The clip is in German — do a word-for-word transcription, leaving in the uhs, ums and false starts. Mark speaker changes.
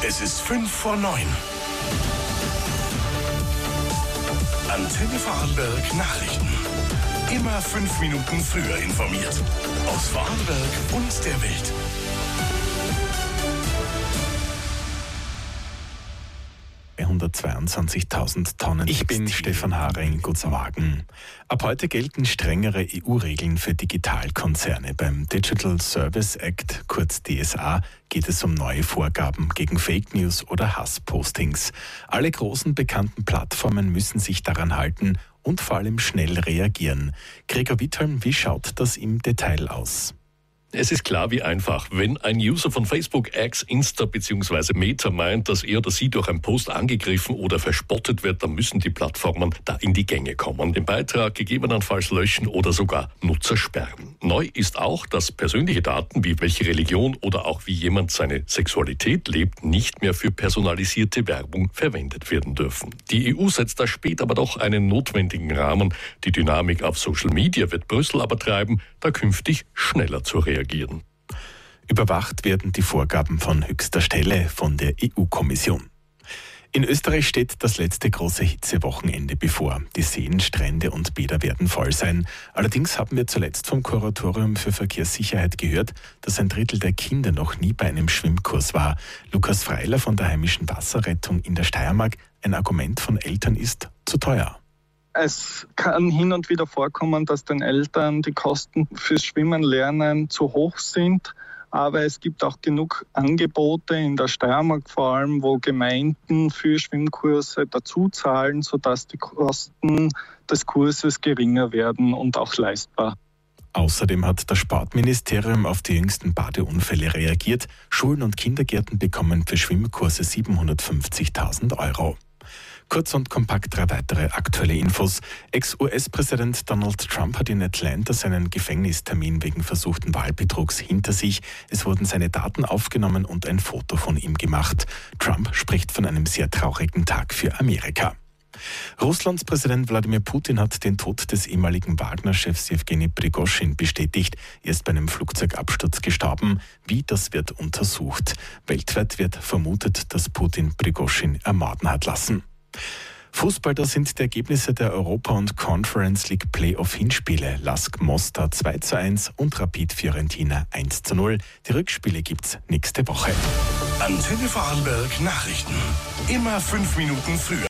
Speaker 1: Es ist fünf vor neun. Antenne Vorarlberg Nachrichten. Immer fünf Minuten früher informiert. Aus Vorarlberg und der Welt.
Speaker 2: hundertzweiundzwanzigtausend Tonnen. Ich bin Stefan Haring. Guten Morgen. Ab heute gelten strengere E U-Regeln für Digitalkonzerne. Beim Digital Service Act, kurz D S A, geht es um neue Vorgaben gegen Fake News oder Hasspostings. Alle großen bekannten Plattformen müssen sich daran halten und vor allem schnell reagieren. Gregor Wittholm, wie schaut das im Detail aus?
Speaker 3: Es ist klar wie einfach. Wenn ein User von Facebook, X, Insta bzw. Meta meint, dass er oder sie durch einen Post angegriffen oder verspottet wird, dann müssen die Plattformen da in die Gänge kommen, den Beitrag gegebenenfalls löschen oder sogar Nutzer sperren. Neu ist auch, dass persönliche Daten wie welche Religion oder auch wie jemand seine Sexualität lebt, nicht mehr für personalisierte Werbung verwendet werden dürfen. Die E U setzt da später aber doch einen notwendigen Rahmen. Die Dynamik auf Social Media wird Brüssel aber treiben, da künftig schneller zu reagieren.
Speaker 2: Überwacht werden die Vorgaben von höchster Stelle, von der E U-Kommission. In Österreich steht das letzte große Hitzewochenende bevor. Die Seen, Strände und Bäder werden voll sein. Allerdings haben wir zuletzt vom Kuratorium für Verkehrssicherheit gehört, dass ein Drittel der Kinder noch nie bei einem Schwimmkurs war. Lukas Freiler von der heimischen Wasserrettung in der Steiermark: Ein Argument von Eltern ist zu teuer.
Speaker 4: Es kann hin und wieder vorkommen, dass den Eltern die Kosten fürs Schwimmen lernen zu hoch sind. Aber es gibt auch genug Angebote in der Steiermark vor allem, wo Gemeinden für Schwimmkurse dazu zahlen, sodass die Kosten des Kurses geringer werden und auch leistbar.
Speaker 2: Außerdem hat das Sportministerium auf die jüngsten Badeunfälle reagiert. Schulen und Kindergärten bekommen für Schwimmkurse siebenhundertfünfzigtausend Euro. Kurz und kompakt drei weitere aktuelle Infos. Ex-U S-Präsident Donald Trump hat in Atlanta seinen Gefängnistermin wegen versuchten Wahlbetrugs hinter sich. Es wurden seine Daten aufgenommen und ein Foto von ihm gemacht. Trump spricht von einem sehr traurigen Tag für Amerika. Russlands Präsident Wladimir Putin hat den Tod des ehemaligen Wagner-Chefs Jewgeni Prigoschin bestätigt. Er ist bei einem Flugzeugabsturz gestorben. Wie, das wird untersucht. Weltweit wird vermutet, dass Putin Prigoschin ermorden hat lassen. Fußball, da sind die Ergebnisse der Europa- und Conference League Playoff-Hinspiele. Lask Mostar zwei zu eins und Rapid Fiorentina eins zu null. Die Rückspiele gibt's nächste Woche.
Speaker 1: Antenne Vorarlberg Nachrichten. Immer fünf Minuten früher.